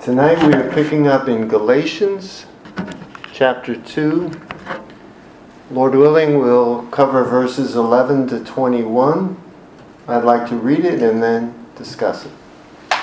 Tonight we are picking up in Galatians chapter 2. Lord willing, we'll cover verses 11 to 21. I'd like to read it and then discuss it.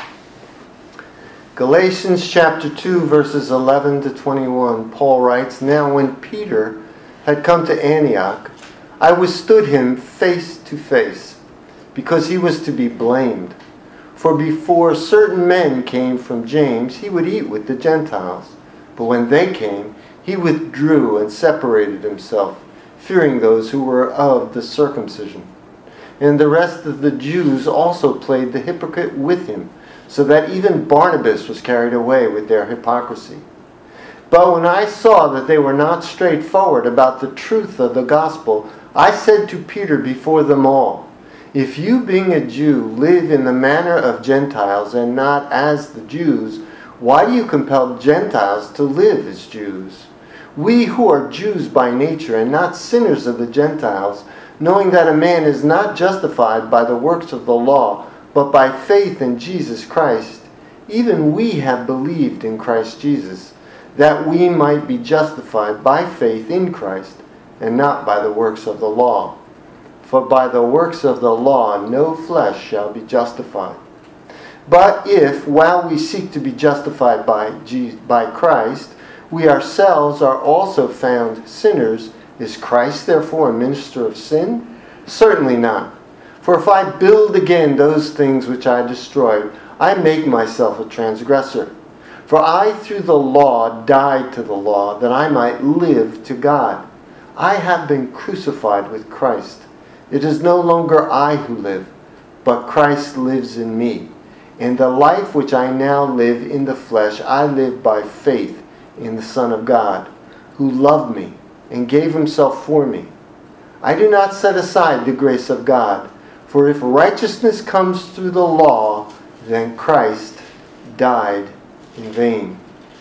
Galatians chapter 2, verses 11 to 21. Paul writes, "Now when Peter had come to Antioch, I withstood him face to face, because he was to be blamed. For before certain men came from James, he would eat with the Gentiles. But when they came, he withdrew and separated himself, fearing those who were of the circumcision. And the rest of the Jews also played the hypocrite with him, so that even Barnabas was carried away with their hypocrisy. But when I saw that they were not straightforward about the truth of the gospel, I said to Peter before them all, 'If you, being a Jew, live in the manner of Gentiles and not as the Jews, why do you compel Gentiles to live as Jews? We who are Jews by nature and not sinners of the Gentiles, knowing that a man is not justified by the works of the law, but by faith in Jesus Christ, even we have believed in Christ Jesus, that we might be justified by faith in Christ and not by the works of the law. For by the works of the law no flesh shall be justified. But if, while we seek to be justified by Christ, we ourselves are also found sinners, is Christ therefore a minister of sin? Certainly not. For if I build again those things which I destroyed, I make myself a transgressor. For I through the law died to the law, that I might live to God. I have been crucified with Christ. It is no longer I who live, but Christ lives in me. And the life which I now live in the flesh, I live by faith in the Son of God, who loved me and gave himself for me. I do not set aside the grace of God, for if righteousness comes through the law, then Christ died in vain."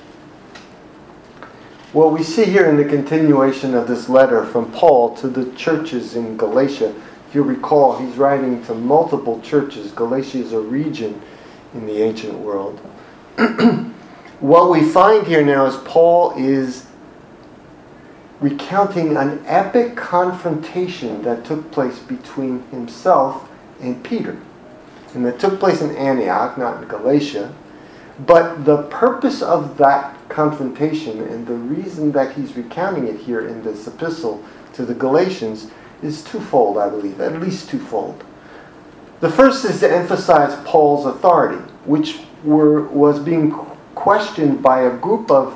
What we see here in the continuation of this letter from Paul to the churches in Galatia, if you recall, he's writing to multiple churches. Galatia is a region in the ancient world. What we find here now is Paul is recounting an epic confrontation that took place between himself and Peter. And that took place in Antioch, not in Galatia. But the purpose of that confrontation and the reason that he's recounting it here in this epistle to the Galatians is twofold, I believe, at least twofold. The first is to emphasize Paul's authority, which was being questioned by a group of,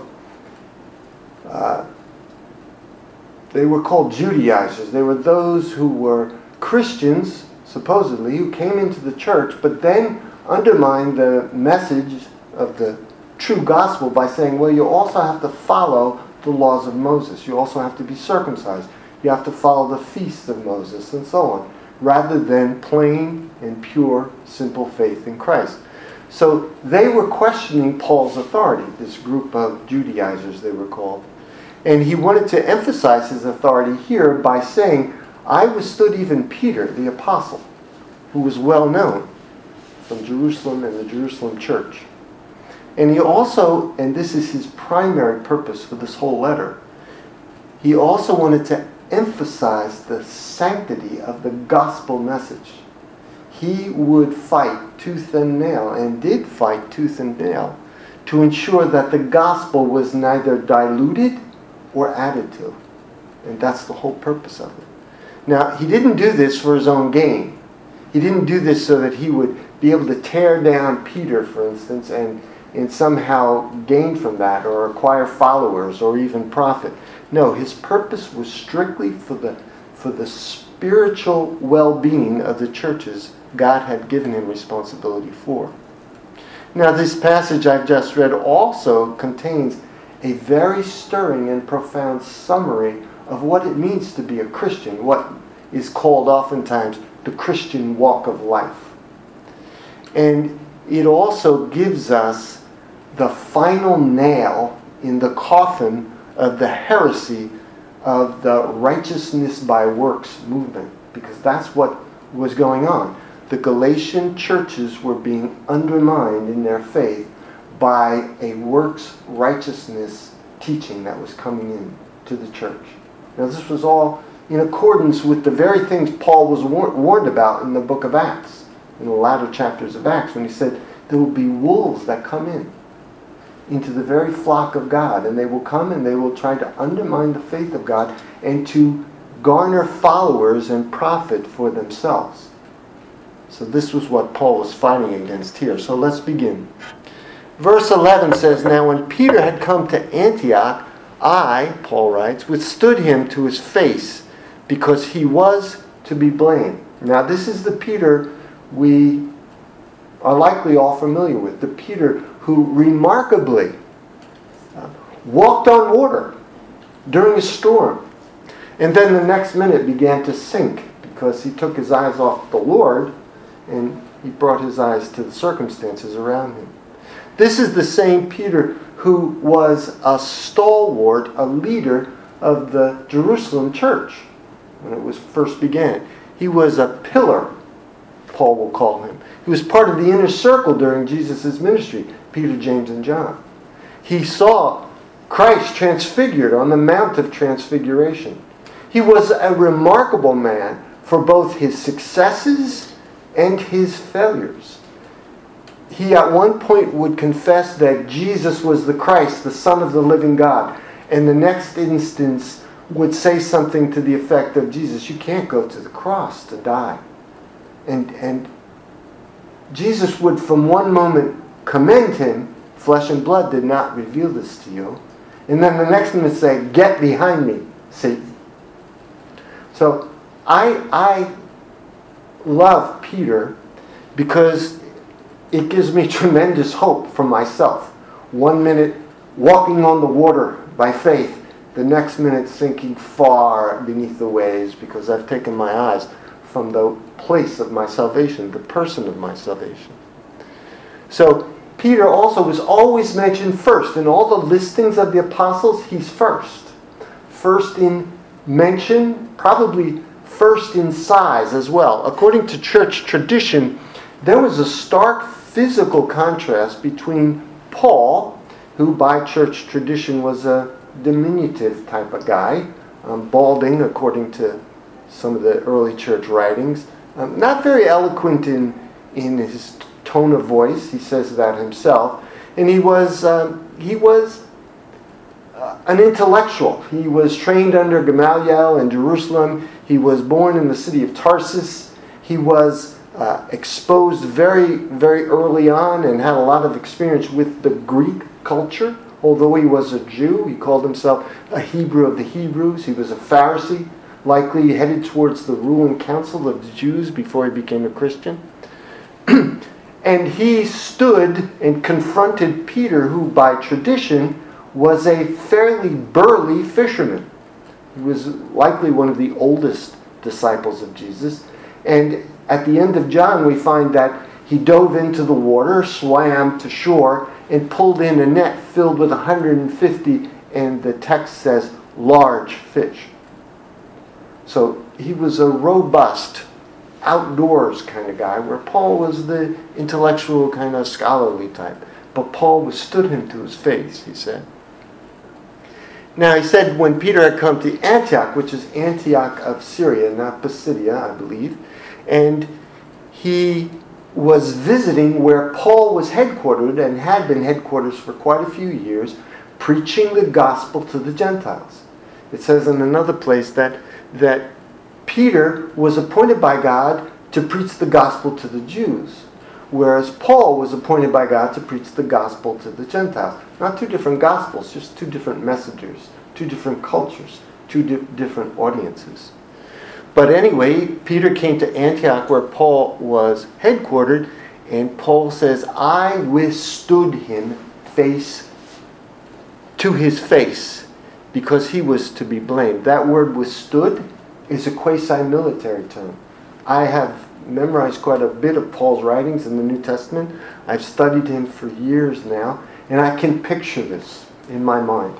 they were called Judaizers. They were those who were Christians, supposedly, who came into the church, but then undermined the message of the true gospel by saying, well, you also have to follow the laws of Moses. You also have to be circumcised. You have to follow the feasts of Moses and so on, rather than plain and pure, simple faith in Christ. So they were questioning Paul's authority, this group of Judaizers they were called. And he wanted to emphasize his authority here by saying, I withstood even Peter, the apostle, who was well known from Jerusalem and the Jerusalem church. And he also, and this is his primary purpose for this whole letter, he also wanted to emphasize the sanctity of the gospel message. He would fight tooth and nail, and did fight tooth and nail, to ensure that the gospel was neither diluted or added to. And that's the whole purpose of it. Now, he didn't do this for his own gain. He didn't do this so that he would be able to tear down Peter, for instance, and somehow gain from that or acquire followers or even profit. No, his purpose was strictly for the spiritual well-being of the churches God had given him responsibility for. Now, this passage I've just read also contains a very stirring and profound summary of what it means to be a Christian, what is called oftentimes the Christian walk of life. And it also gives us the final nail in the coffin of the heresy of the righteousness by works movement, because that's what was going on. The Galatian churches were being undermined in their faith by a works righteousness teaching that was coming in to the church. Now this was all in accordance with the very things Paul was warned about in the book of Acts, in the latter chapters of Acts, when he said there will be wolves that come into the very flock of God, and they will come and they will try to undermine the faith of God and to garner followers and profit for themselves. So this was what Paul was fighting against here. So let's begin. Verse 11 says, "Now when Peter had come to Antioch, I," Paul writes, "withstood him to his face, because he was to be blamed." Now this is the Peter we are likely all familiar with. The Peter who remarkably walked on water during a storm. And then the next minute began to sink because he took his eyes off the Lord and he brought his eyes to the circumstances around him. This is the same Peter who was a stalwart, a leader of the Jerusalem church when it was first began. He was a pillar, Paul will call him. He was part of the inner circle during Jesus' ministry, Peter, James, and John. He saw Christ transfigured on the Mount of Transfiguration. He was a remarkable man for both his successes and his failures. He at one point would confess that Jesus was the Christ, the Son of the living God. And the next instance would say something to the effect of, Jesus, you can't go to the cross to die. And Jesus would from one moment commend him, flesh and blood did not reveal this to you. And then the next minute say, get behind me, Satan. So I love Peter because it gives me tremendous hope for myself. 1 minute walking on the water by faith, the next minute sinking far beneath the waves because I've taken my eyes from the place of my salvation, the person of my salvation. So Peter also was always mentioned first. In all the listings of the apostles, he's first. First in mention, probably first in size as well. According to church tradition, there was a stark physical contrast between Paul, who by church tradition was a diminutive type of guy, balding according to some of the early church writings, not very eloquent in his tone of voice. He says that himself, and he was an intellectual. He was trained under Gamaliel in Jerusalem. He was born in the city of Tarsus. He was exposed very, very early on and had a lot of experience with the Greek culture. Although he was a Jew, he called himself a Hebrew of the Hebrews. He was a Pharisee, likely headed towards the ruling council of the Jews before he became a Christian. And he stood and confronted Peter, who by tradition was a fairly burly fisherman. He was likely one of the oldest disciples of Jesus. And at the end of John, we find that he dove into the water, swam to shore, and pulled in a net filled with 150, and the text says, large fish. So he was a robust, outdoors kind of guy, where Paul was the intellectual kind of scholarly type. But Paul withstood him to his face, he said. Now he said when Peter had come to Antioch, which is Antioch of Syria, not Pisidia, I believe, and he was visiting where Paul was headquartered and had been headquarters for quite a few years, preaching the gospel to the Gentiles. It says in another place that Peter was appointed by God to preach the gospel to the Jews, whereas Paul was appointed by God to preach the gospel to the Gentiles. Not two different gospels, just two different messengers, two different cultures, two different audiences. But anyway, Peter came to Antioch where Paul was headquartered, and Paul says, I withstood him face to his face because he was to be blamed. That word withstood is a quasi-military term. I have memorized quite a bit of Paul's writings in the New Testament. I've studied him for years now, and I can picture this in my mind.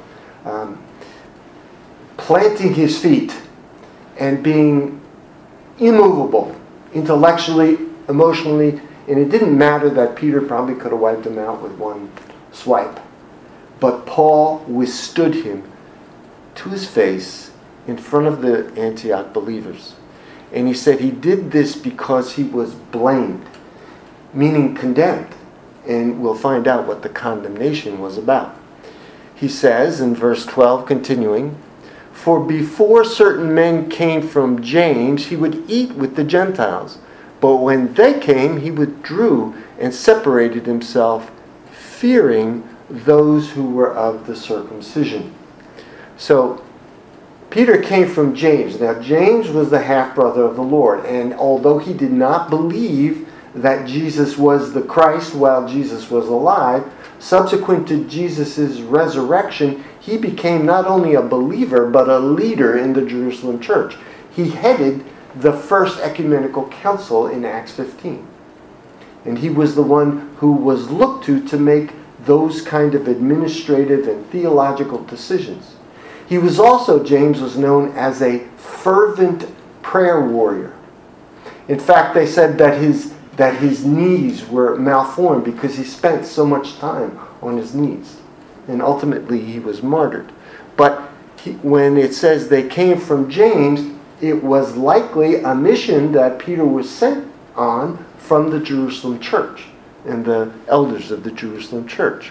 Planting his feet and being immovable, intellectually, emotionally, and it didn't matter that Peter probably could have wiped him out with one swipe. But Paul withstood him to his face in front of the Antioch believers. And he said he did this because he was blamed, meaning condemned. And we'll find out what the condemnation was about. He says in verse 12, continuing, "For before certain men came from James, he would eat with the Gentiles. But when they came, he withdrew and separated himself, fearing those who were of the circumcision." So, Peter came from James. Now, James was the half-brother of the Lord. And although he did not believe that Jesus was the Christ while Jesus was alive, subsequent to Jesus' resurrection, he became not only a believer, but a leader in the Jerusalem church. He headed the first ecumenical council in Acts 15. And he was the one who was looked to make those kind of administrative and theological decisions. He was also, James was known as a fervent prayer warrior. In fact, they said that his knees were malformed because he spent so much time on his knees. And ultimately he was martyred. But when it says they came from James, it was likely a mission that Peter was sent on from the Jerusalem church and the elders of the Jerusalem church.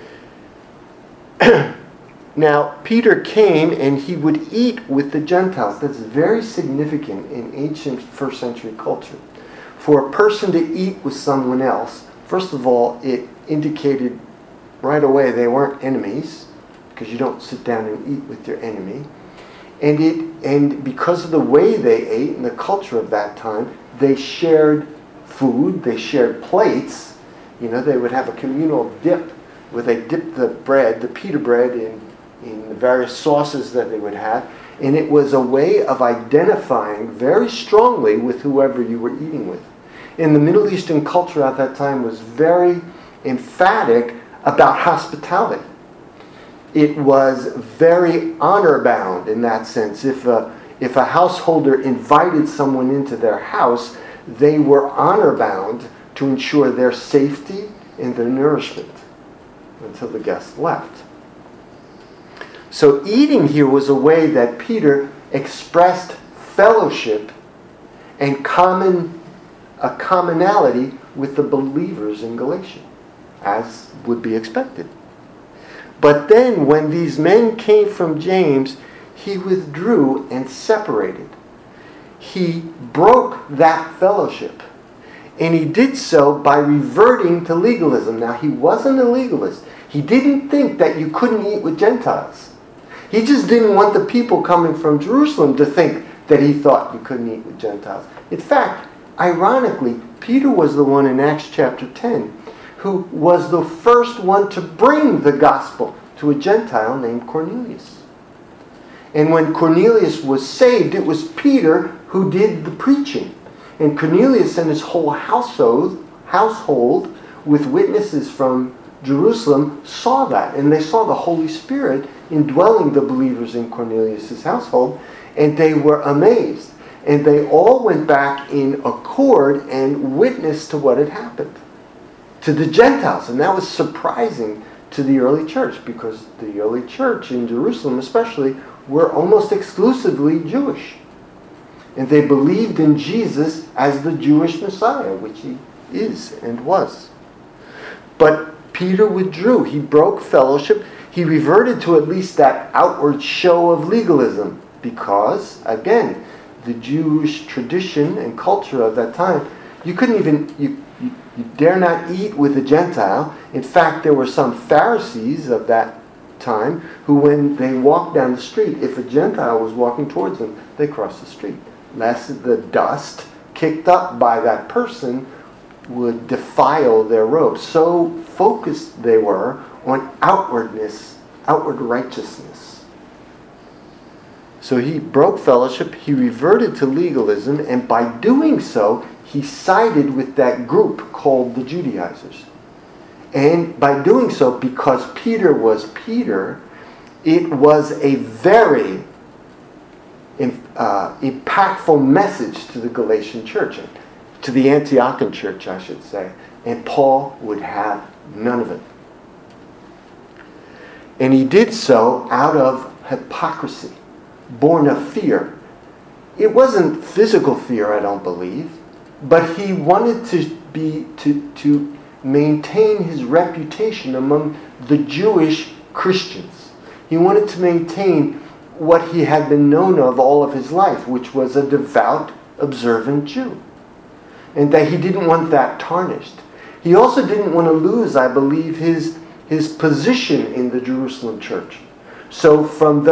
Now, Peter came and he would eat with the Gentiles. That's very significant in ancient first century culture. For a person to eat with someone else, first of all, it indicated right away they weren't enemies, because you don't sit down and eat with your enemy. And because of the way they ate and the culture of that time, they shared food, they shared plates. They would have a communal dip where they dipped the bread, the pita bread, in the various sauces that they would have. And it was a way of identifying very strongly with whoever you were eating with. And the Middle Eastern culture at that time was very emphatic about hospitality. It was very honor-bound in that sense. If a householder invited someone into their house, they were honor-bound to ensure their safety and their nourishment until the guest left. So eating here was a way that Peter expressed fellowship and a commonality with the believers in Galatia, as would be expected. But then when these men came from James, he withdrew and separated. He broke that fellowship. And he did so by reverting to legalism. Now, he wasn't a legalist. He didn't think that you couldn't eat with Gentiles. He just didn't want the people coming from Jerusalem to think that he thought you couldn't eat with Gentiles. In fact, ironically, Peter was the one in Acts chapter 10 who was the first one to bring the gospel to a Gentile named Cornelius. And when Cornelius was saved, it was Peter who did the preaching. And Cornelius and his whole household with witnesses from Jerusalem saw that. And they saw the Holy Spirit indwelling the believers in Cornelius' household. And they were amazed. And they all went back in accord and witnessed to what had happened to the Gentiles. And that was surprising to the early church, because the early church in Jerusalem especially were almost exclusively Jewish. And they believed in Jesus as the Jewish Messiah, which he is and was. But Peter withdrew. He broke fellowship. He reverted to at least that outward show of legalism, because, again, the Jewish tradition and culture of that time, you couldn't even, you dare not eat with a Gentile. In fact, there were some Pharisees of that time who, when they walked down the street, if a Gentile was walking towards them, they crossed the street, lest the dust kicked up by that person would defile their robes. So focused they were on outwardness, outward righteousness. So he broke fellowship, he reverted to legalism, and by doing so, he sided with that group called the Judaizers. And by doing so, because Peter was Peter, it was a very impactful message to the Galatian church, to the Antiochian church, I should say. And Paul would have none of it. And he did so out of hypocrisy, born of fear. It wasn't physical fear, I don't believe, but he wanted to maintain his reputation among the Jewish Christians. He wanted to maintain what he had been known of all of his life, which was a devout, observant Jew. And that he didn't want that tarnished. He also didn't want to lose, I believe, his position in the Jerusalem church. So for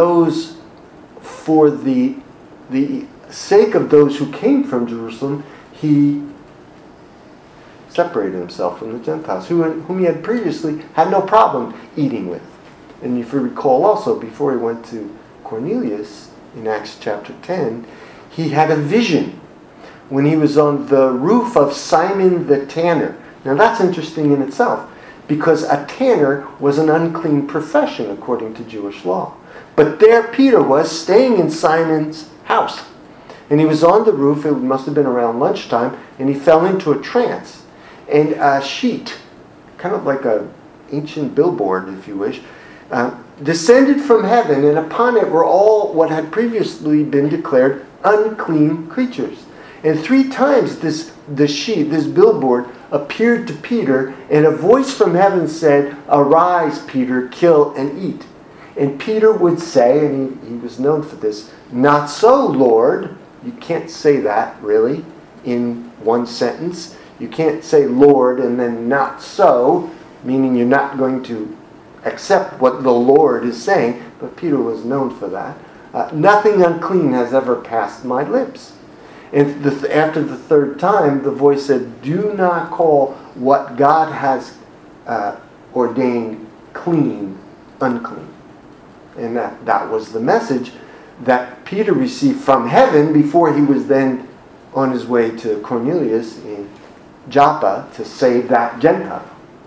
the sake of those who came from Jerusalem, he separated himself from the Gentiles, whom he had previously had no problem eating with. And if you recall also, before he went to Cornelius, in Acts chapter 10, he had a vision when he was on the roof of Simon the tanner. Now that's interesting in itself, because a tanner was an unclean profession according to Jewish law. But there Peter was, staying in Simon's house. And he was on the roof, it must have been around lunchtime, and he fell into a trance. And a sheet, kind of like an ancient billboard, if you wish, descended from heaven, and upon it were all what had previously been declared unclean creatures. And 3 times this billboard appeared to Peter, and a voice from heaven said, "Arise, Peter, kill and eat." And Peter would say, and he was known for this, "Not so, Lord." You can't say that, really, in one sentence. You can't say Lord and then not so, meaning you're not going to accept what the Lord is saying. But Peter was known for that. Nothing unclean has ever passed my lips. And after the 3rd time, the voice said, "Do not call what God has ordained clean, unclean." And that was the message that Peter received from heaven before he was then on his way to Cornelius in Joppa to save that Gentile.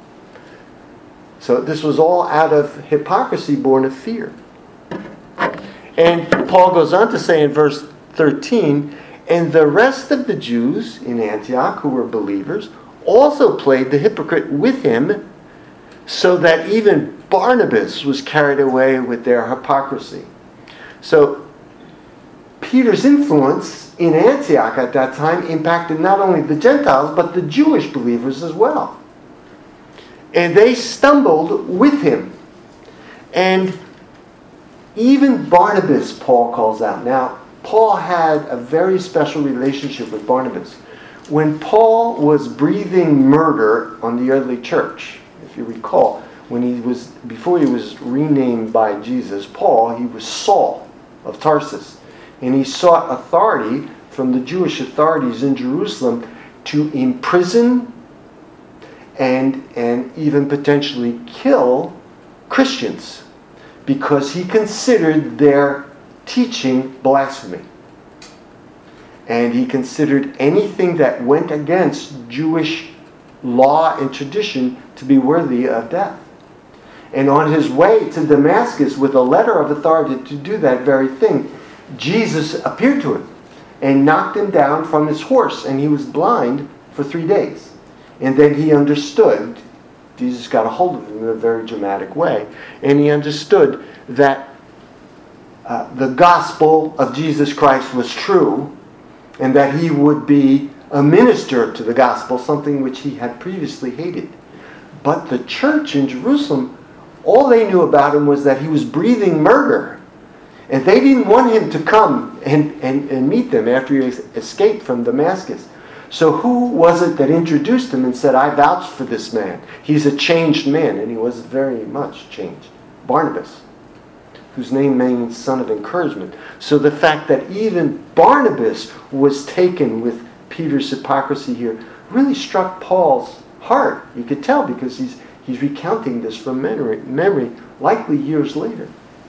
So this was all out of hypocrisy born of fear. And Paul goes on to say in verse 13, "And the rest of the Jews in Antioch who were believers also played the hypocrite with him, so that even Barnabas was carried away with their hypocrisy." So Peter's influence in Antioch at that time impacted not only the Gentiles, but the Jewish believers as well. And they stumbled with him. And even Barnabas, Paul calls out. Now, Paul had a very special relationship with Barnabas. When Paul was breathing murder on the early church, if you recall, before he was renamed by Jesus, Paul, he was Saul of Tarsus. And he sought authority from the Jewish authorities in Jerusalem to imprison and even potentially kill Christians, because he considered their teaching blasphemy. And he considered anything that went against Jewish law and tradition to be worthy of death. And on his way to Damascus with a letter of authority to do that very thing, Jesus appeared to him and knocked him down from his horse, and he was blind for 3 days. And then he understood, Jesus got a hold of him in a very dramatic way, and he understood that the gospel of Jesus Christ was true, and that he would be a minister to the gospel, something which he had previously hated. But the church in Jerusalem, all they knew about him was that he was breathing murder. And they didn't want him to come and meet them after he escaped from Damascus. So who was it that introduced him and said, "I vouch for this man. He's a changed man." And he was very much changed. Barnabas, whose name means son of encouragement. So the fact that even Barnabas was taken with Peter's hypocrisy here really struck Paul's heart. You could tell, because he's recounting this from memory, likely years later.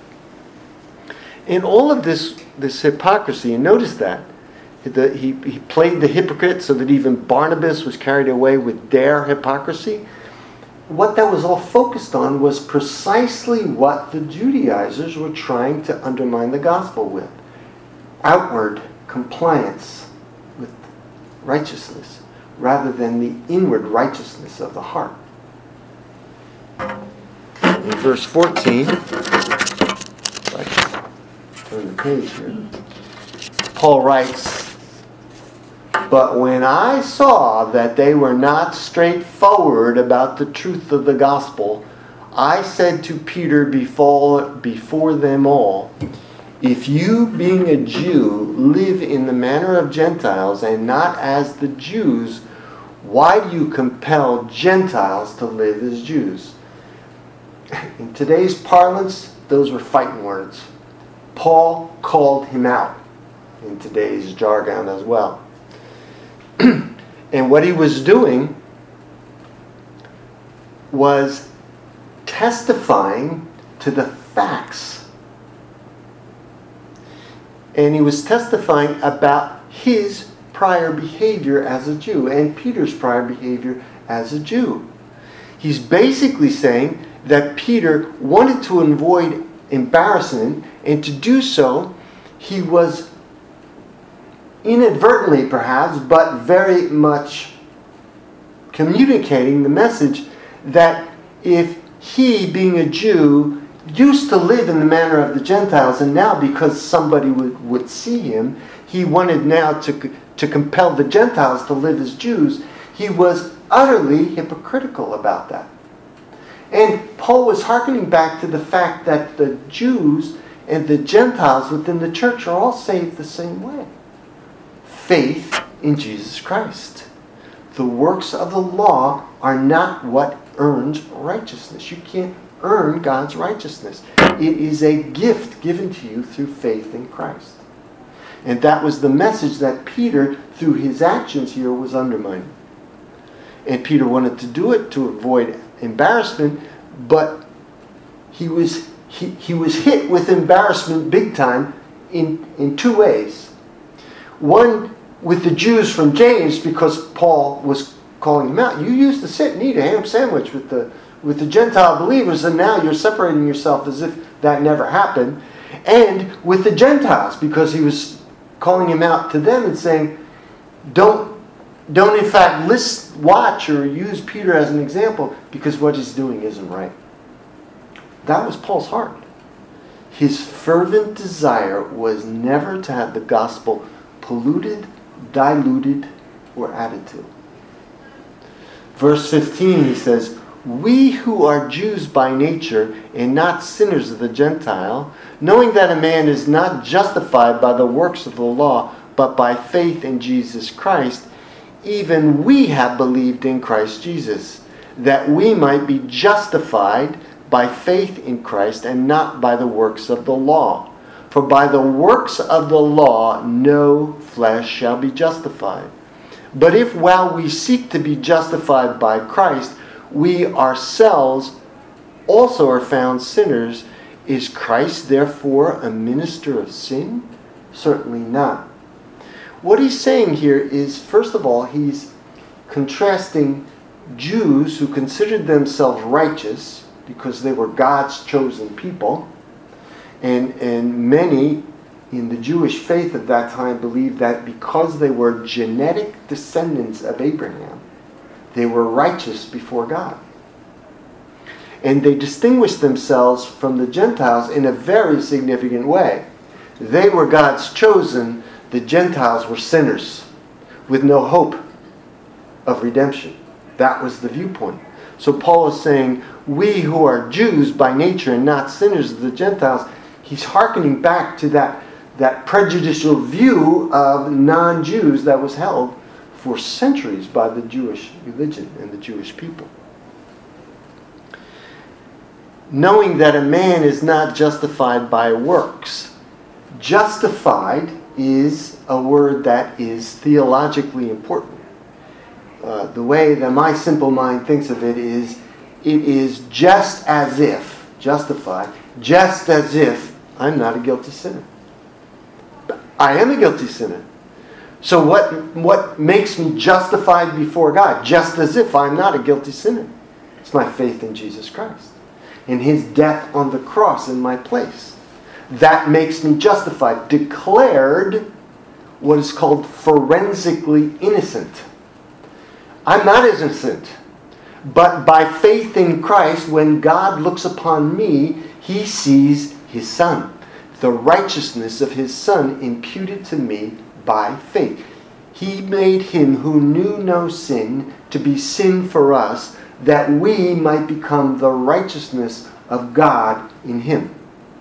In all of this hypocrisy, and notice that, he played the hypocrite so that even Barnabas was carried away with their hypocrisy. What that was all focused on was precisely what the Judaizers were trying to undermine the gospel with. Outward compliance with righteousness, rather than the inward righteousness of the heart. in verse 14. If I can turn the page here. Paul writes, "But when I saw that they were not straightforward about the truth of the gospel, I said to Peter before them all, 'If you, being a Jew, live in the manner of Gentiles and not as the Jews, why do you compel Gentiles to live as Jews?'" In today's parlance, those were fighting words. Paul called him out in today's jargon as well. And what he was doing was testifying to the facts. And he was testifying about his prior behavior as a Jew and Peter's prior behavior as a Jew. He's basically saying that Peter wanted to avoid embarrassment, and to do so, he was inadvertently perhaps, but very much communicating the message that if he, being a Jew, used to live in the manner of the Gentiles, and now because somebody would see him, he wanted now to compel the Gentiles to live as Jews, he was utterly hypocritical about that. And Paul was hearkening back to the fact that the Jews and the Gentiles within the church are all saved the same way. Faith in Jesus Christ. The works of the law are not what earns righteousness. You can't earn God's righteousness. It is a gift given to you through faith in Christ. And that was the message that Peter, through his actions here, was undermining. And Peter wanted to do it to avoid embarrassment, but he was hit with embarrassment big time in two ways. One, with the Jews from James, because Paul was calling him out. You used to sit and eat a ham sandwich with the Gentile believers, and now you're separating yourself as if that never happened. And with the Gentiles, because he was calling him out to them and saying, don't in fact watch or use Peter as an example, because what he's doing isn't right. That was Paul's heart. His fervent desire was never to have the gospel polluted, diluted, or added to. Verse 15, he says, "We who are Jews by nature and not sinners of the Gentile, knowing that a man is not justified by the works of the law, but by faith in Jesus Christ, even we have believed in Christ Jesus, that we might be justified by faith in Christ and not by the works of the law. For by the works of the law no flesh shall be justified. But if while we seek to be justified by Christ, we ourselves also are found sinners, is Christ therefore a minister of sin? Certainly not." What he's saying here is, first of all, he's contrasting Jews who considered themselves righteous because they were God's chosen people, and many in the Jewish faith of that time believed that because they were genetic descendants of Abraham, they were righteous before God. And they distinguished themselves from the Gentiles in a very significant way. They were God's chosen. The Gentiles were sinners with no hope of redemption. That was the viewpoint. So Paul is saying, we who are Jews by nature and not sinners of the Gentiles, he's hearkening back to that prejudicial view of non-Jews that was held for centuries by the Jewish religion and the Jewish people. Knowing that a man is not justified by works. Justified is a word that is theologically important. The way that my simple mind thinks of it is just as if, justified, just as if I'm not a guilty sinner. I am a guilty sinner. So what makes me justified before God? Just as if I'm not a guilty sinner. It's my faith in Jesus Christ and His death on the cross in my place. That makes me justified, declared what is called forensically innocent. I'm not innocent, But by faith in Christ, when God looks upon me, he sees his Son. The righteousness of his Son imputed to me by faith. He made him who knew no sin to be sin for us, that we might become the righteousness of God in him.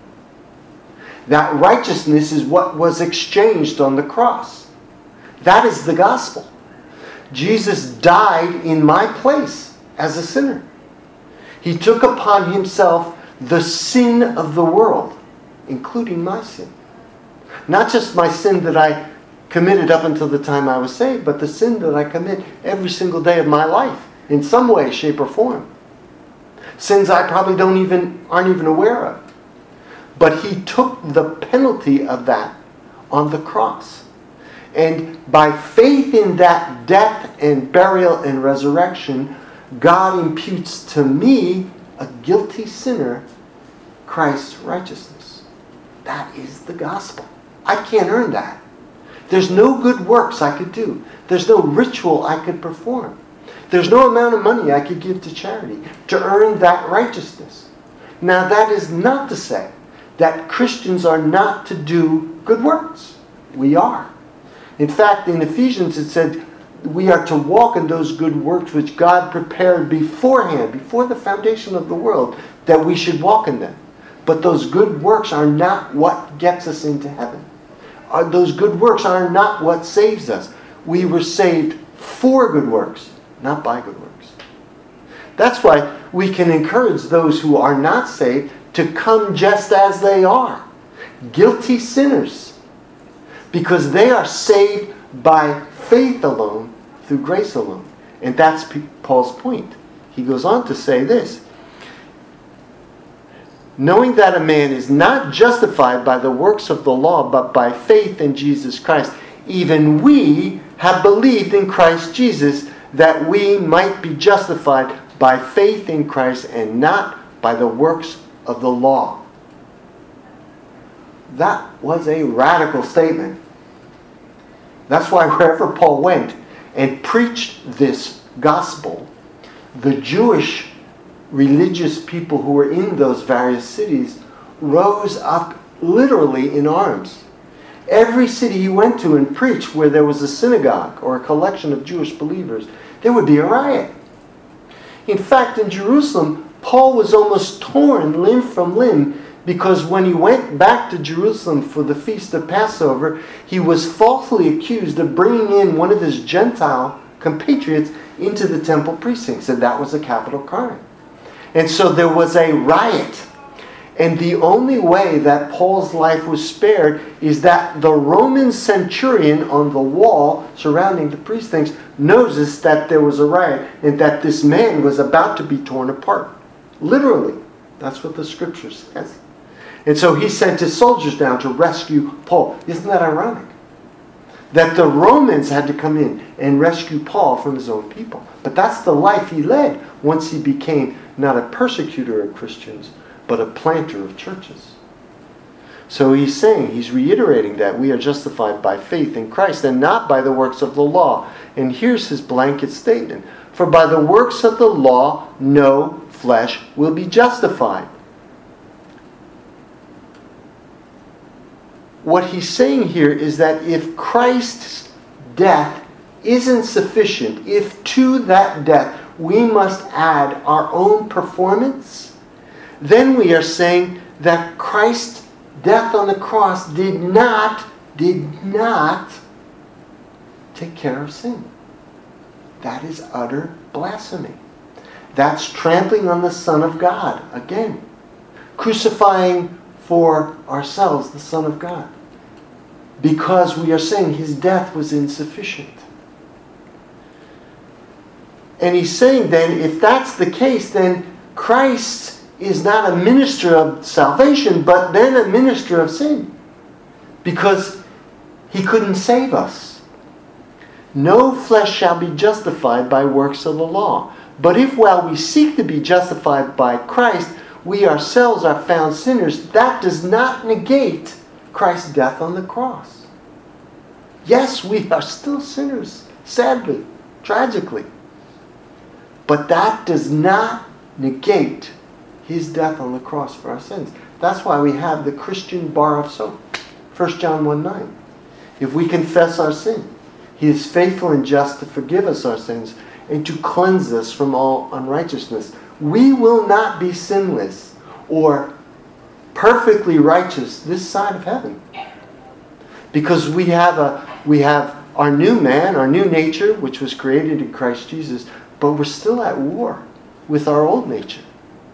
That righteousness is what was exchanged on the cross. That is the gospel. Jesus died in my place as a sinner. He took upon himself the sin of the world, including my sin. Not just my sin that I committed up until the time I was saved, but the sin that I commit every single day of my life, in some way, shape, or form. Sins I probably aren't even aware of. But he took the penalty of that on the cross. And by faith in that death and burial and resurrection, God imputes to me, a guilty sinner, Christ's righteousness. That is the gospel. I can't earn that. There's no good works I could do. There's no ritual I could perform. There's no amount of money I could give to charity to earn that righteousness. Now, that is not to say that Christians are not to do good works. We are. In fact, in Ephesians it said we are to walk in those good works which God prepared beforehand, before the foundation of the world, that we should walk in them. But those good works are not what gets us into heaven. Those good works are not what saves us. We were saved for good works, not by good works. That's why we can encourage those who are not saved to come just as they are, guilty sinners, because they are saved by faith alone, through grace alone. And that's Paul's point. He goes on to say this: knowing that a man is not justified by the works of the law, but by faith in Jesus Christ, even we have believed in Christ Jesus, that we might be justified by faith in Christ and not by the works of the law. That was a radical statement. That's why wherever Paul went and preached this gospel, the Jewish religious people who were in those various cities rose up literally in arms. Every city he went to and preached where there was a synagogue or a collection of Jewish believers, there would be a riot. In fact, in Jerusalem, Paul was almost torn limb from limb, because when he went back to Jerusalem for the feast of Passover, he was falsely accused of bringing in one of his Gentile compatriots into the temple precincts, and that was a capital crime. And so there was a riot. And the only way that Paul's life was spared is that the Roman centurion on the wall surrounding the precincts noticed that there was a riot and that this man was about to be torn apart. Literally. That's what the scripture says. And so he sent his soldiers down to rescue Paul. Isn't that ironic? That the Romans had to come in and rescue Paul from his own people. But that's the life he led once he became not a persecutor of Christians, but a planter of churches. So he's reiterating that we are justified by faith in Christ and not by the works of the law. And here's his blanket statement: for by the works of the law, no flesh will be justified. What he's saying here is that if Christ's death isn't sufficient, if to that death we must add our own performance, then we are saying that Christ's death on the cross did not take care of sin. That is utter blasphemy. That's trampling on the Son of God again. Crucifying for ourselves the Son of God. Because we are saying his death was insufficient. And he's saying then, if that's the case, then Christ is not a minister of salvation, but then a minister of sin. Because he couldn't save us. No flesh shall be justified by works of the law. But if while we seek to be justified by Christ, we ourselves are found sinners, that does not negate Christ's death on the cross. Yes, we are still sinners, sadly, tragically. But that does not negate his death on the cross for our sins. That's why we have the Christian bar of soap. 1 John 1:9. If we confess our sin, he is faithful and just to forgive us our sins and to cleanse us from all unrighteousness. We will not be sinless or perfectly righteous this side of heaven. Because we have our new man, our new nature, which was created in Christ Jesus, but we're still at war with our old nature.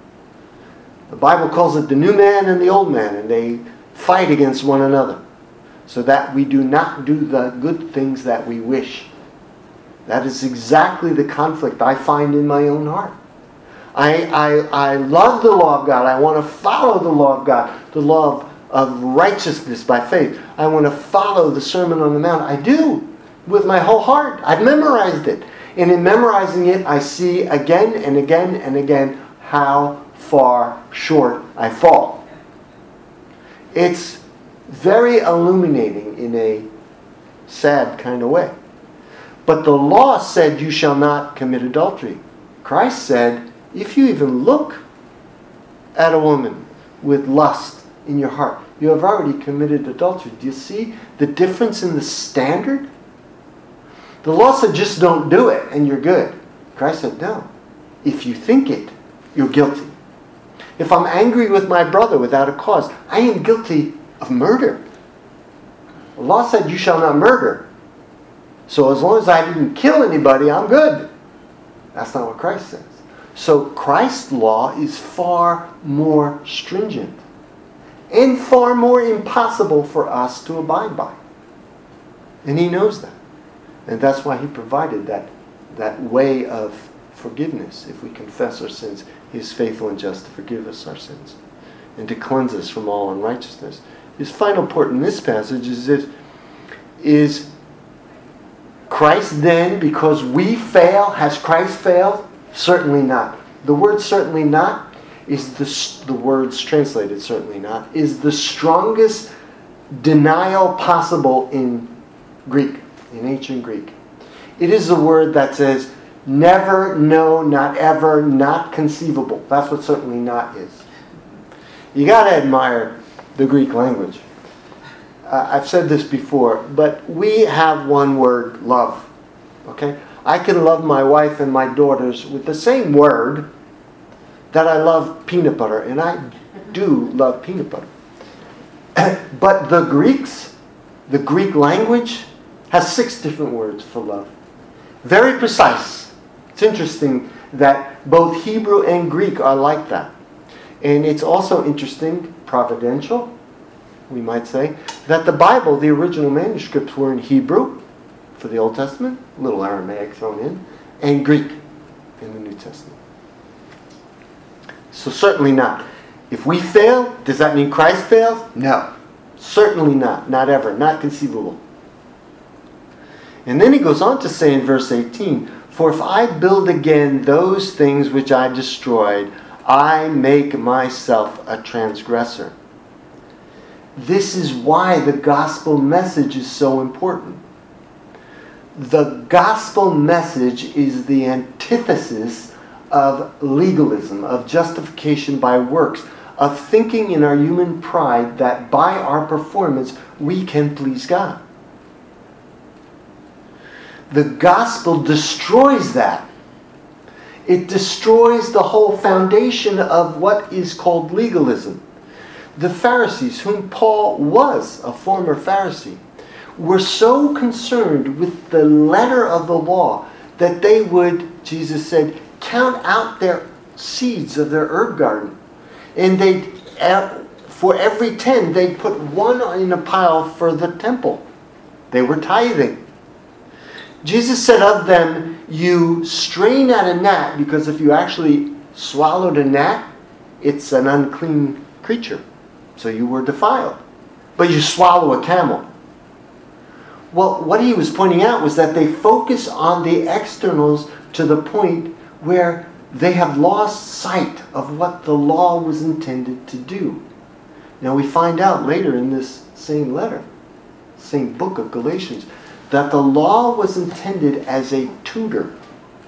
The Bible calls it the new man and the old man, and they fight against one another so that we do not do the good things that we wish. That is exactly the conflict I find in my own heart. I love the law of God. I want to follow the law of God, the law of righteousness by faith. I want to follow the Sermon on the Mount. I do, with my whole heart. I've memorized it. And in memorizing it, I see again and again and again how far short I fall. It's very illuminating in a sad kind of way. But the law said you shall not commit adultery. Christ said, if you even look at a woman with lust in your heart, you have already committed adultery. Do you see the difference in the standard? The law said just don't do it and you're good. Christ said no. If you think it, you're guilty. If I'm angry with my brother without a cause, I am guilty of murder. The law said you shall not murder. So as long as I didn't kill anybody, I'm good. That's not what Christ says. So Christ's law is far more stringent and far more impossible for us to abide by. And he knows that. And that's why he provided that way of forgiveness. If we confess our sins, he is faithful and just to forgive us our sins and to cleanse us from all unrighteousness. His final point in this passage is Christ then, because we fail, has Christ failed? Certainly not. The word certainly not is the words translated certainly not, is the strongest denial possible in Greek, in ancient Greek. It is a word that says never, no, not ever, not conceivable. That's what certainly not is. You got to admire the Greek language. I've said this before, but we have one word, love. Okay? I can love my wife and my daughters with the same word that I love peanut butter, and I do love peanut butter. But the Greek language has 6 different words for love. Very precise. It's interesting that both Hebrew and Greek are like that. And it's also interesting, providential, we might say, that the Bible, the original manuscripts were in Hebrew for the Old Testament, a little Aramaic thrown in, and Greek in the New Testament. So certainly not. If we fail, does that mean Christ fails? No. Certainly not. Not ever. Not conceivable. And then he goes on to say in verse 18, for if I build again those things which I destroyed, I make myself a transgressor. This is why the gospel message is so important. The gospel message is the antithesis of legalism, of justification by works, of thinking in our human pride that by our performance we can please God. The gospel destroys that. It destroys the whole foundation of what is called legalism. The Pharisees, whom Paul was a former Pharisee, were so concerned with the letter of the law that they would, Jesus said, count out their seeds of their herb garden. And for every 10, they'd put one in a pile for the temple. They were tithing. Jesus said of them, you strain at a gnat, because if you actually swallowed a gnat, it's an unclean creature. So you were defiled. But you swallow a camel. Well, what he was pointing out was that they focus on the externals to the point where they have lost sight of what the law was intended to do. Now we find out later in this same letter, same book of Galatians, that the law was intended as a tutor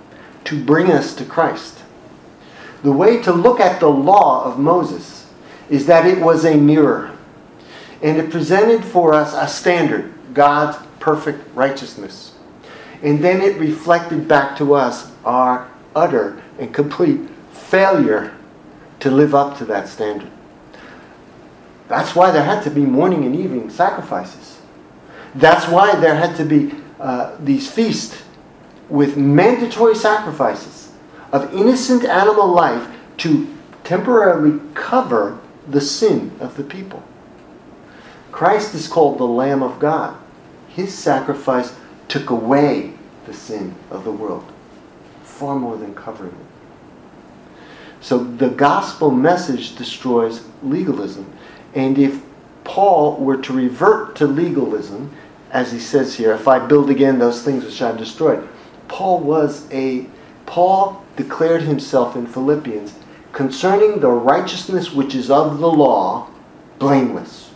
to bring us to Christ. The way to look at the law of Moses is that it was a mirror. And it presented for us a standard, God's perfect righteousness. And then it reflected back to us our utter and complete failure to live up to that standard. That's why there had to be morning and evening sacrifices. That's why there had to be these feasts with mandatory sacrifices of innocent animal life to temporarily cover the sin of the people. Christ is called the Lamb of God. His sacrifice took away the sin of the world, far more than covering it. So the gospel message destroys legalism. And if Paul were to revert to legalism, as he says here, if I build again those things which I've destroyed, Paul declared himself in Philippians concerning the righteousness which is of the law, blameless.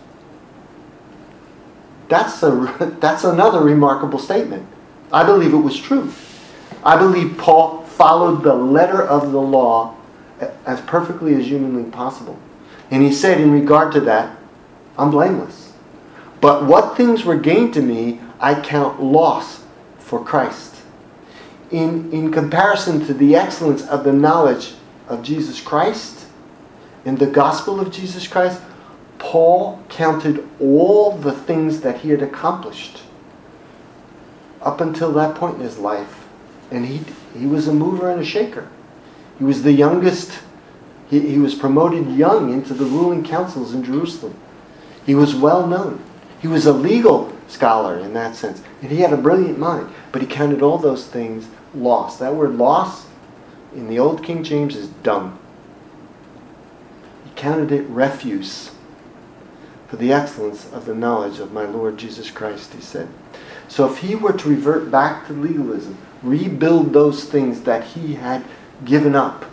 That's another remarkable statement. I believe it was true. I believe Paul followed the letter of the law as perfectly as humanly possible. And he said in regard to that, I'm blameless. But what things were gained to me, I count loss for Christ. In comparison to the excellence of the knowledge of Jesus Christ and the gospel of Jesus Christ, Paul counted all the things that he had accomplished up until that point in his life. And he was a mover and a shaker. He was the youngest. He was promoted young into the ruling councils in Jerusalem. He was well known. He was a legal scholar in that sense. And he had a brilliant mind. But he counted all those things loss. That word loss in the old King James is dung. He counted it refuse for the excellence of the knowledge of my Lord Jesus Christ, he said. So if he were to revert back to legalism, rebuild those things that he had given up,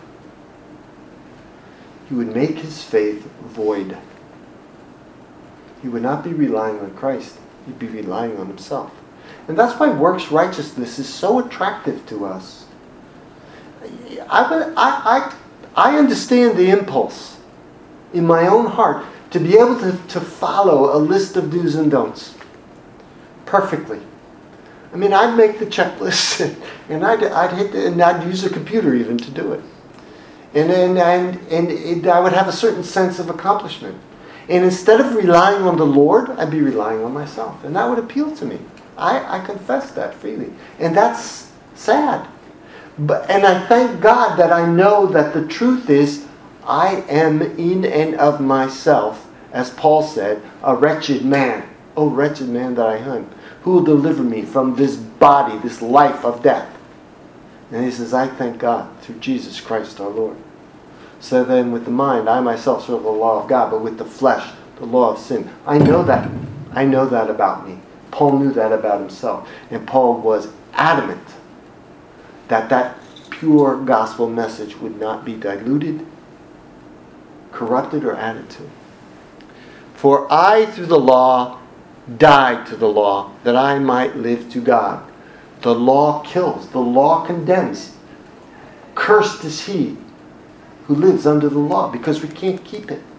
he would make his faith void. He would not be relying on Christ. He'd be relying on himself. And that's why works righteousness is so attractive to us. I understand the impulse in my own heart to be able to follow a list of do's and don'ts perfectly. I mean, I'd make the checklist and I'd hit and I'd use a computer even to do it. And I would have a certain sense of accomplishment. And instead of relying on the Lord, I'd be relying on myself. And that would appeal to me. I confess that freely. And that's sad. And I thank God that I know that the truth is I am in and of myself, as Paul said, a wretched man. Oh, wretched man that I am. Who will deliver me from this body, this life of death? And he says, I thank God through Jesus Christ our Lord. So then with the mind, I myself serve the law of God, but with the flesh, the law of sin. I know that. I know that about me. Paul knew that about himself. And Paul was adamant that pure gospel message would not be diluted, corrupted, or added to. For I, through the law, died to the law, that I might live to God. The law kills. The law condemns. Cursed is he who lives under the law, because we can't keep it.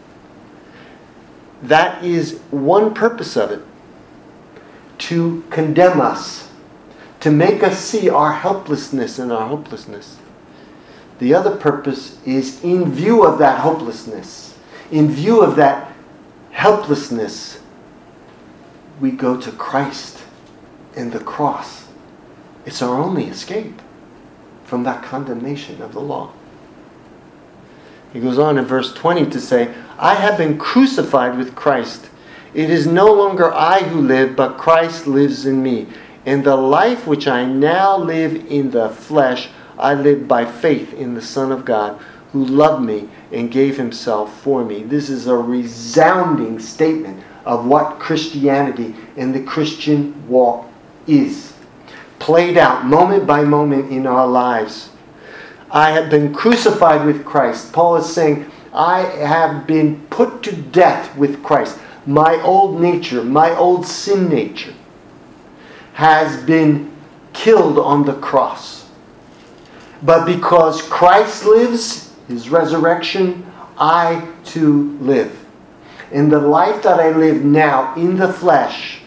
That is one purpose of it. To condemn us. To make us see our helplessness and our hopelessness. The other purpose is in view of that hopelessness, in view of that helplessness, we go to Christ and the cross. It's our only escape from that condemnation of the law. He goes on in verse 20 to say, I have been crucified with Christ. It is no longer I who live, but Christ lives in me. And the life which I now live in the flesh, I live by faith in the Son of God, who loved me and gave himself for me. This is a resounding statement of what Christianity and the Christian walk is. Played out moment by moment in our lives. I have been crucified with Christ. Paul is saying, I have been put to death with Christ. My old nature, my old sin nature, has been killed on the cross. But because Christ lives, his resurrection, I too live. In the life that I live now in the flesh,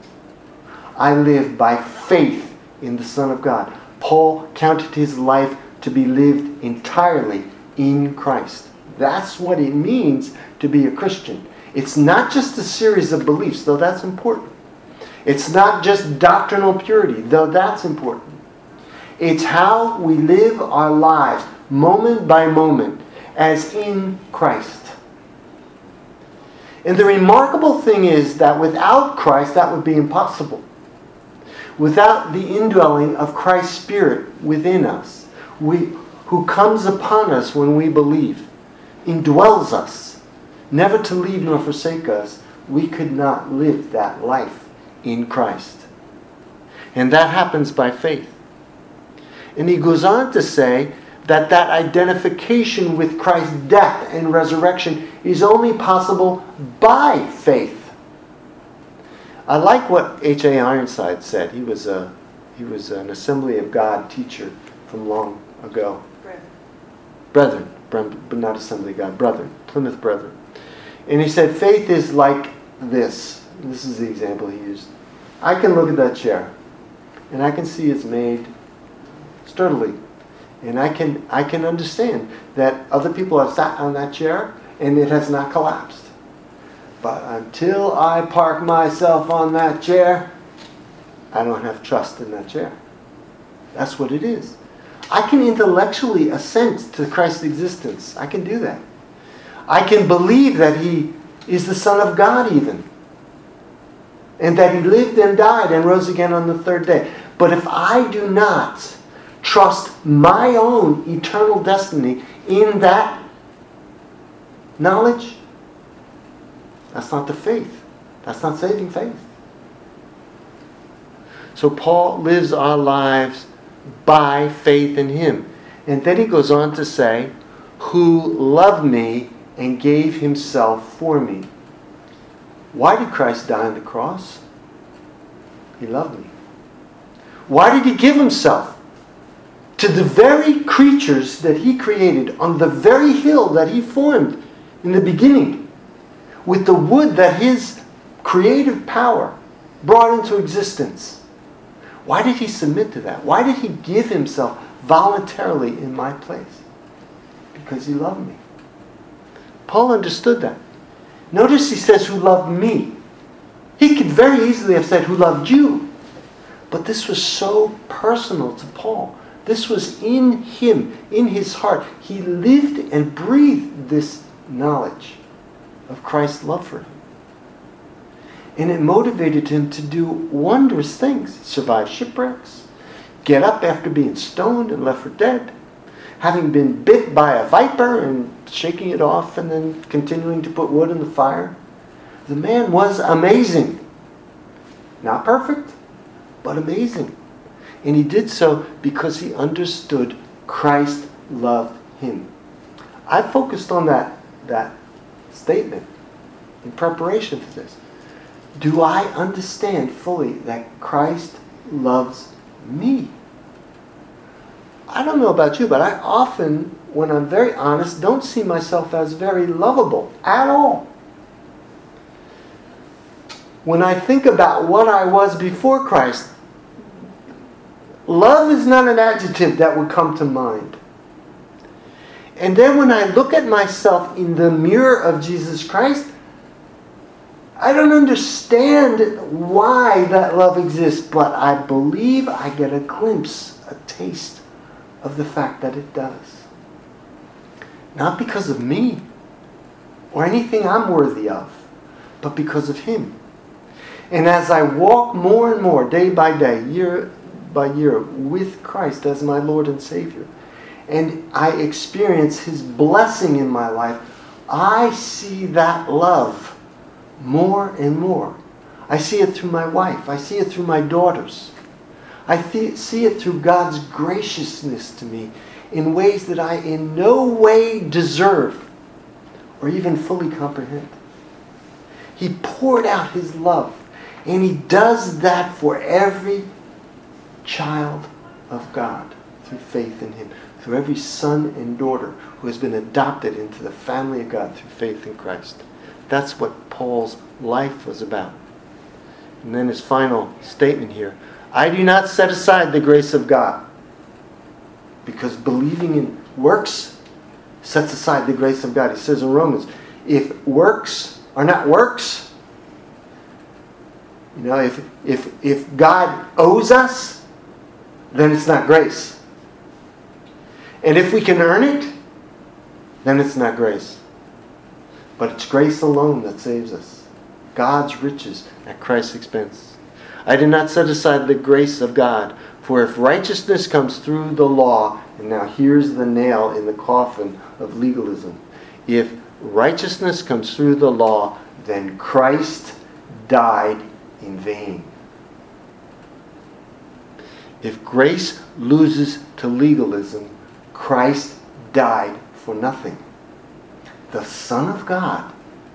I live by faith in the Son of God. Paul counted his life to be lived entirely in Christ. That's what it means to be a Christian. It's not just a series of beliefs, though that's important. It's not just doctrinal purity, though that's important. It's how we live our lives, moment by moment, as in Christ. And the remarkable thing is that without Christ, that would be impossible. Without the indwelling of Christ's Spirit within us, who comes upon us when we believe, indwells us, never to leave nor forsake us, we could not live that life in Christ. And that happens by faith. And he goes on to say that identification with Christ's death and resurrection is only possible by faith. I like what H.A. Ironside said. He was an Assembly of God teacher from long ago. Brethren, but not Assembly of God, Brethren, Plymouth Brethren. And he said, faith is like this. This is the example he used. I can look at that chair, and I can see it's made sturdily. And I can understand that other people have sat on that chair, and it has not collapsed. But until I park myself on that chair, I don't have trust in that chair. That's what it is. I can intellectually assent to Christ's existence. I can do that. I can believe that he is the Son of God even. And that he lived and died and rose again on the third day. But if I do not trust my own eternal destiny in that knowledge, that's not the faith. That's not saving faith. So Paul lives our lives by faith in him. And then he goes on to say, who loved me and gave himself for me. Why did Christ die on the cross? He loved me. Why did he give himself? To the very creatures that he created on the very hill that he formed in the beginning, with the wood that his creative power brought into existence. Why did he submit to that? Why did he give himself voluntarily in my place? Because he loved me. Paul understood that. Notice he says, who loved me. He could very easily have said, who loved you. But this was so personal to Paul. This was in him, in his heart. He lived and breathed this knowledge of Christ's love for him. And it motivated him to do wondrous things. Survive shipwrecks, get up after being stoned and left for dead, having been bit by a viper and shaking it off and then continuing to put wood in the fire. The man was amazing. Not perfect, but amazing. And he did so because he understood Christ loved him. I focused on that statement in preparation for this. Do I understand fully that Christ loves me? I don't know about you, but I often, when I'm very honest, don't see myself as very lovable at all. When I think about what I was before Christ, love is not an adjective that would come to mind. And then when I look at myself in the mirror of Jesus Christ, I don't understand why that love exists, but I believe I get a glimpse, a taste of the fact that it does. Not because of me or anything I'm worthy of, but because of him. And as I walk more and more, day by day, year by year, with Christ as my Lord and Savior, and I experience his blessing in my life, I see that love more and more. I see it through my wife. I see it through my daughters. I see it through God's graciousness to me in ways that I in no way deserve or even fully comprehend. He poured out his love, and he does that for every child of God through faith in him, through every son and daughter who has been adopted into the family of God through faith in Christ. That's what Paul's life was about. And then his final statement here, I do not set aside the grace of God, because believing in works sets aside the grace of God. He says in Romans, if works are not works, if God owes us, then it's not grace. And if we can earn it, then it's not grace. But it's grace alone that saves us. God's riches at Christ's expense. I did not set aside the grace of God, for if righteousness comes through the law, and now here's the nail in the coffin of legalism. If righteousness comes through the law, then Christ died in vain. If grace loses to legalism, Christ died for nothing. The Son of God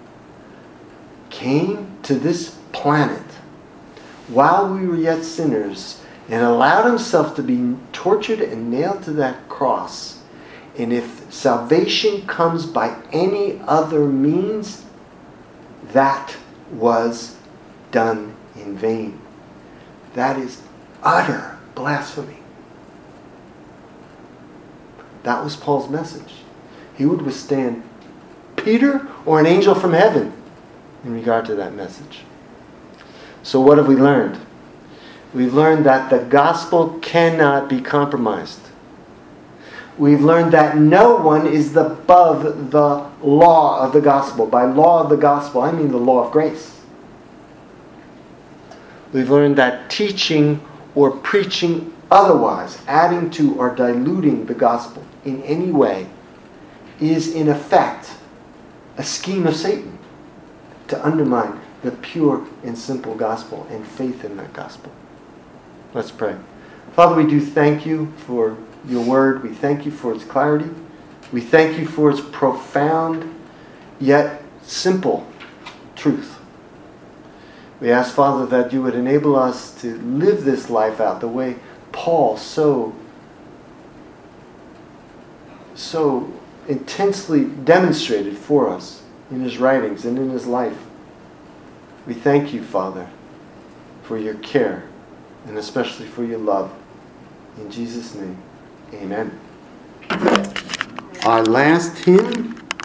came to this planet while we were yet sinners and allowed himself to be tortured and nailed to that cross. And if salvation comes by any other means, that was done in vain. That is utter blasphemy. That was Paul's message. He would withstand Peter or an angel from heaven in regard to that message. So what have we learned? We've learned that the gospel cannot be compromised. We've learned that no one is above the law of the gospel. By law of the gospel, I mean the law of grace. We've learned that teaching or preaching otherwise, adding to or diluting the gospel in any way, is in effect a scheme of Satan to undermine the pure and simple gospel and faith in that gospel. Let's pray. Father, we do thank you for your word. We thank you for its clarity. We thank you for its profound yet simple truth. We ask, Father, that you would enable us to live this life out the way Paul so intensely demonstrated for us in his writings and in his life. We thank you, Father, for your care and especially for your love. In Jesus' name, amen. Our last hymn